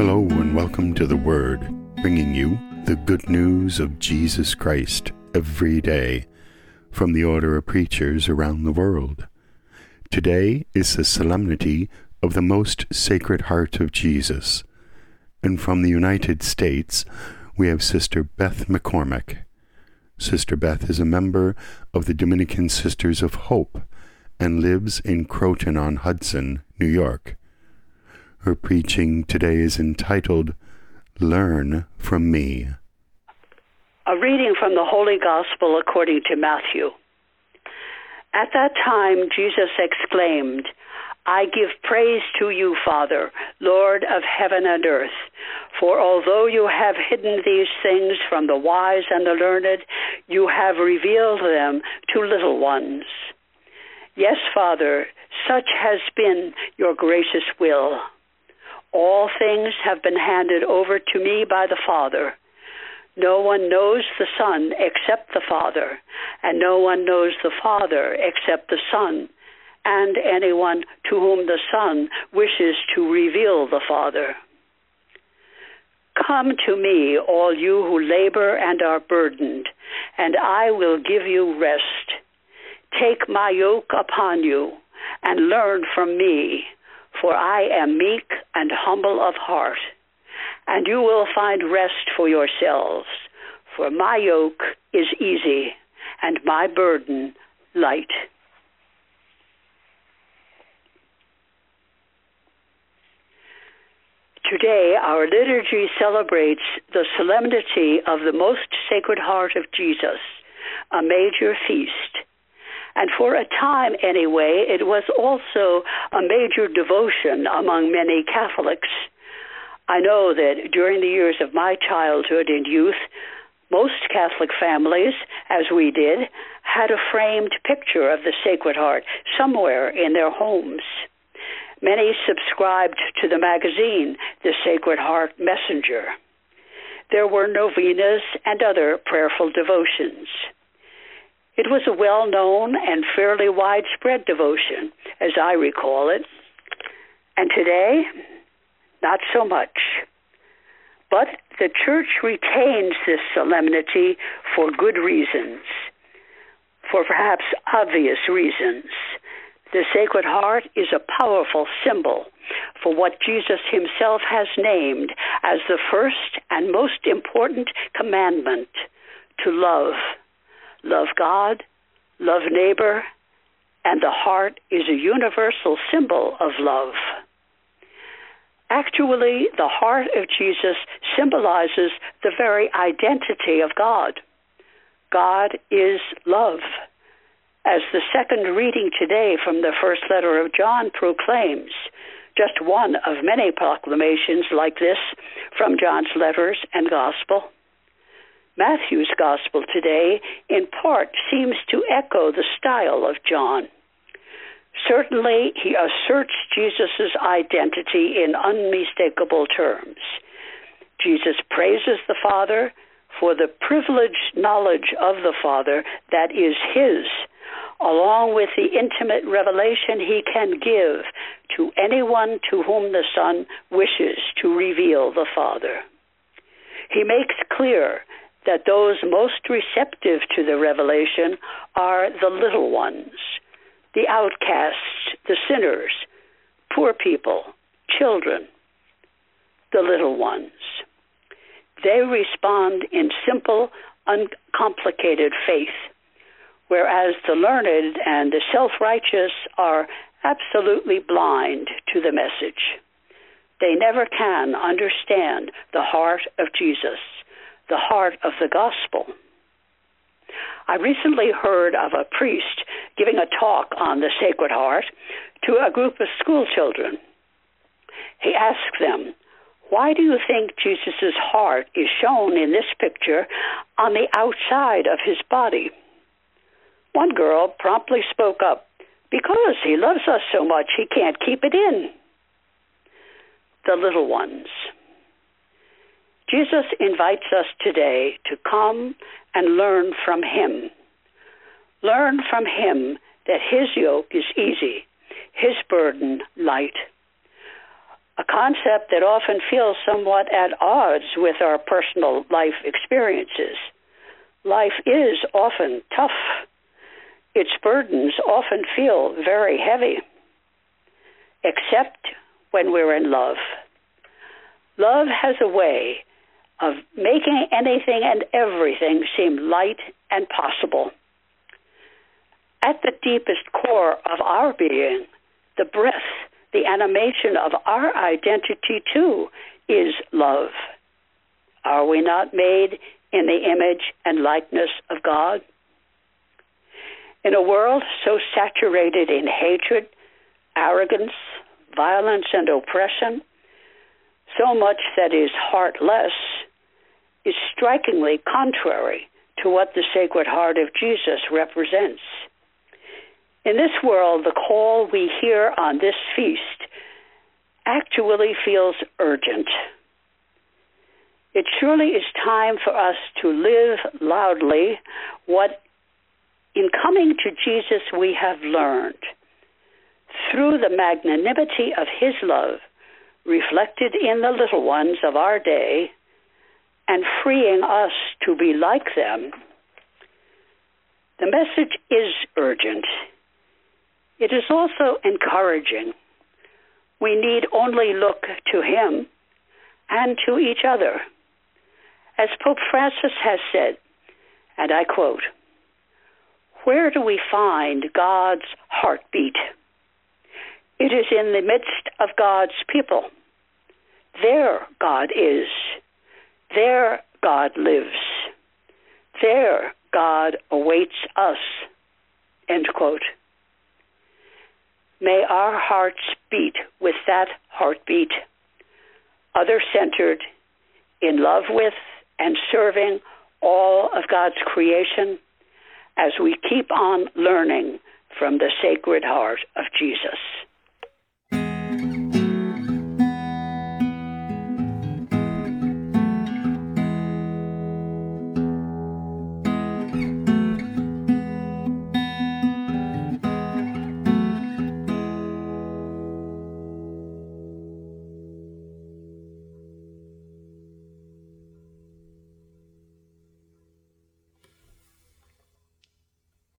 Hello and welcome to The Word, bringing you the good news of Jesus Christ every day from the order of preachers around the world. Today is the solemnity of the Most Sacred Heart of Jesus, and from the United States we have Sister Beth McCormick. Sister Beth is a member of the Dominican Sisters of Hope and lives in Croton-on-Hudson, New York. Her preaching today is entitled, Learn from Me. A reading from the Holy Gospel according to Matthew. At that time Jesus exclaimed, I give praise to you, Father, Lord of heaven and earth, for although you have hidden these things from the wise and the learned, you have revealed them to little ones. Yes, Father, such has been your gracious will. All things have been handed over to me by the Father. No one knows the Son except the Father, and no one knows the Father except the Son, and anyone to whom the Son wishes to reveal the Father. Come to me, all you who labor and are burdened, and I will give you rest. Take my yoke upon you, and learn from me, for I am meek and humble of heart, and you will find rest for yourselves, for my yoke is easy and my burden light. Today, our liturgy celebrates the solemnity of the Most Sacred Heart of Jesus, a major feast. And for a time, anyway, it was also a major devotion among many Catholics. I know that during the years of my childhood and youth, most Catholic families, as we did, had a framed picture of the Sacred Heart somewhere in their homes. Many subscribed to the magazine, The Sacred Heart Messenger. There were novenas and other prayerful devotions. It was a well-known and fairly widespread devotion, as I recall it. And today, not so much. But the Church retains this solemnity for good reasons, for perhaps obvious reasons. The Sacred Heart is a powerful symbol for what Jesus himself has named as the first and most important commandment, to love. Love God, love neighbor, and the heart is a universal symbol of love. Actually, the heart of Jesus symbolizes the very identity of God. God is love. As the second reading today from the first letter of John proclaims, just one of many proclamations like this from John's letters and gospel. Matthew's gospel today, in part, seems to echo the style of John. Certainly, he asserts Jesus' identity in unmistakable terms. Jesus praises the Father for the privileged knowledge of the Father that is his, along with the intimate revelation he can give to anyone to whom the Son wishes to reveal the Father. He makes clear that those most receptive to the revelation are the little ones, the outcasts, the sinners, poor people, children, the little ones. They respond in simple, uncomplicated faith, whereas the learned and the self-righteous are absolutely blind to the message. They never can understand the heart of Jesus, the heart of the gospel. I recently heard of a priest giving a talk on the Sacred Heart to a group of school children. He asked them, why do you think Jesus' heart is shown in this picture on the outside of his body? One girl promptly spoke up, because he loves us so much he can't keep it in. The little ones. Jesus invites us today to come and learn from him. Learn from him that his yoke is easy, his burden light. a concept that often feels somewhat at odds with our personal life experiences. Life is often tough. Its burdens often feel very heavy, except when we're in love. Love has a way of making anything and everything seem light and possible. At the deepest core of our being, the breath, the animation of our identity too, is love. Are we not made in the image and likeness of God? In a world so saturated in hatred, arrogance, violence, and oppression, so much that is heartless is strikingly contrary to what the Sacred Heart of Jesus represents. In this world, the call we hear on this feast actually feels urgent. It surely is time for us to live loudly what in coming to Jesus we have learned through the magnanimity of his love reflected in the little ones of our day and freeing us to be like them. The message is urgent. It is also encouraging. We need only look to him and to each other. As Pope Francis has said, and I quote, "Where do we find God's heartbeat? It is in the midst of God's people. There God is. There God lives. There God awaits us." End quote. May our hearts beat with that heartbeat, other-centered, in love with and serving all of God's creation as we keep on learning from the Sacred Heart of Jesus.